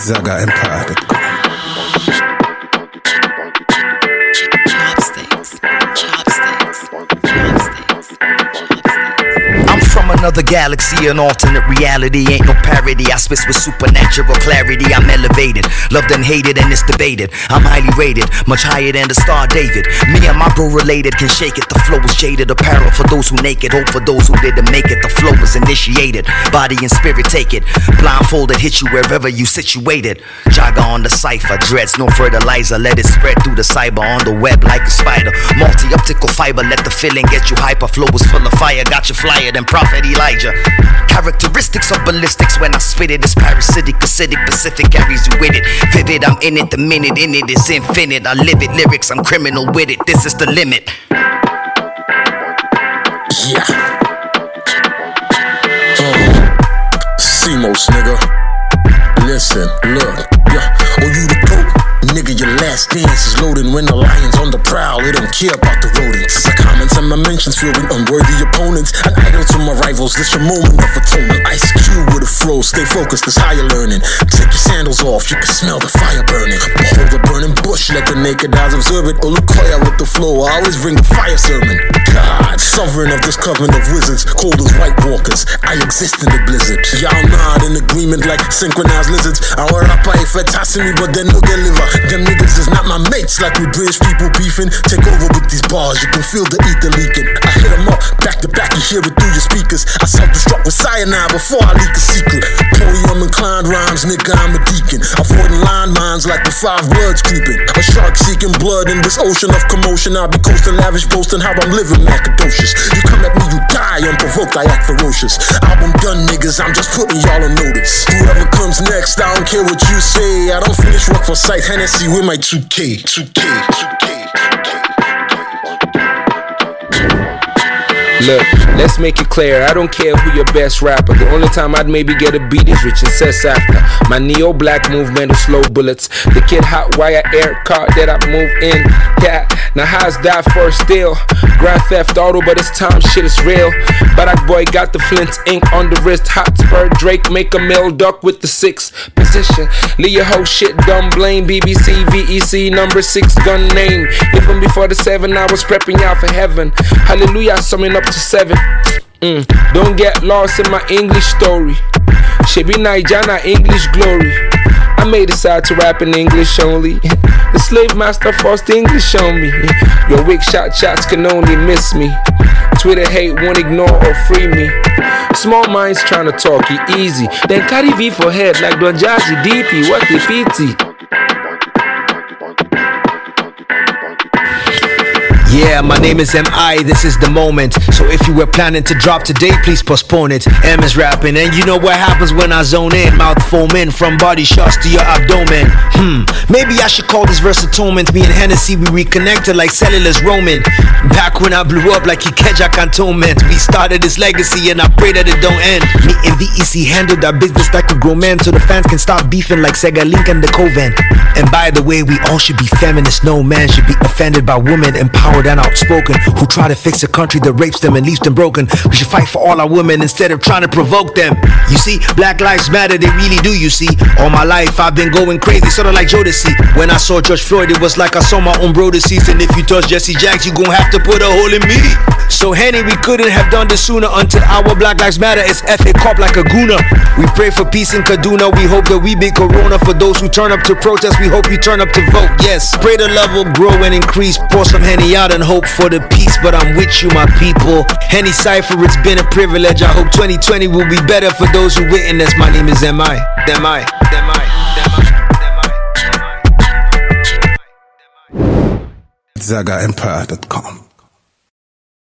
ZagaEmpire.com. Another galaxy, an alternate reality. Ain't no parody, I spit with supernatural clarity. I'm elevated, loved and hated, and it's debated. I'm highly rated, much higher than the star David. Me and my bro related, can shake it. The flow is jaded, apparel for those who naked, hope for those who didn't make it. The flow is initiated, body and spirit take it. Blindfolded, hit you wherever you situated. Jogger on the cipher, dreads, no fertilizer. Let it spread through the cyber, on the web like a spider. Multi-optical fiber, let the feeling get you hyper. Flow is full of fire, got you flyer than Prophet Elijah. Characteristics of ballistics when I spit it is parasitic, acidic, Pacific carries you with it. Vivid, I'm in it, the minute in it is infinite. I live it, lyrics, I'm criminal with it. This is the limit. Yeah. CMOS, nigga. Listen, look, yeah. Oh, you the GOAT? Nigga, your last dance is loading. When the lion's on the prowl, they don't care about the rodents. My comments and my mentions filled with unworthy opponents. An idol to my rivals, this your moment of atonement. Ice Cube with a flow, stay focused, this how you're learning. Take your sandals off, you can smell the fire burning. Behold the burning bush, let the naked eyes observe it. Olukoya with the flow, I always bring the fire sermon. God, sovereign of this covenant of wizards, cold as white walkers, I exist in the blizzard. Y'all nod in agreement like synchronized lizards. Our rapper if I tossing me, but then no get liver. Them niggas is not my mates, like we British people beefing. Take over with these bars, you can feel the ether leaking. I hit them up, back to back, you hear it through your speakers. I self-destruct with cyanide before I leak a secret. Podium inclined rhymes, nigga, I'm a deacon. Avoiding landmines like the 5 bloods creeping. A shark seeking blood in this ocean of commotion. I'll be coasting lavish, boasting how I'm living macadocious. You come at me, you die unprovoked, I act ferocious. Album done, niggas, I'm just putting y'all on notice. Whoever comes next, I don't care what you say. I don't finish work for sight, Hennessy with my 2K. Look, let's make it clear, I don't care who your best rapper. The only time I'd maybe get a beat is Rich and Cess after my neo-black movement of slow bullets. The kid hot wire air car that I move in. Yeah, now how's that for still? Grand Theft Auto, but this time shit is real. Barack boy got the Flint ink on the wrist. Hot spur Drake, make a mill duck with the 6th position. Leave your whole shit dumb, blame BBC, VEC, number 6 gun name. Even before the 7, I was prepping out for heaven. Hallelujah, summing up to 7. Don't get lost in my English story. She be Naijana English glory. I may decide to rap in English only. The slave master forced English on me. Your weak shots can only miss me. Twitter hate won't ignore or free me. Small minds trying to talk it easy, then carry V for head like Don Jazzy DP. What a pity. Yeah, my name is M.I, this is the moment. So if you were planning to drop today, please postpone it. M is rapping, and you know what happens when I zone in. Mouth foaming, from body shots to your abdomen. Maybe I should call this verse atonement. Me and Hennessy, we reconnected like cellulars roaming. Back when I blew up like Ikeja Cantonment. We started this legacy and I pray that it don't end. Me and VEC handled our business like a grown man, so the fans can stop beefing like Sega Link and the Coven. And by the way, we all should be feminists. No man should be offended by women empowered and outspoken who try to fix a country that rapes them and leaves them broken. We should fight for all our women instead of trying to provoke them. You see, Black Lives Matter, they really do, you see. All my life I've been going crazy, sort of like Jodeci. When I saw George Floyd, it was like I saw my own bro deceased. And if you touch Jesse Jacks, you gon' have to put a hole in me. So Henny, we couldn't have done this sooner. Until our Black Lives Matter is FA cop like a gooner. We pray for peace in Kaduna. We hope that we beat Corona. For those who turn up to protest, we hope you turn up to vote. Yes, pray the love will grow and increase. Pour some Henny out and hope for the peace. But I'm with you, my people. Henny Cypher, it's been a privilege. I hope 2020 will be better for those who witness. My name is M.I. ZagaEmpire.com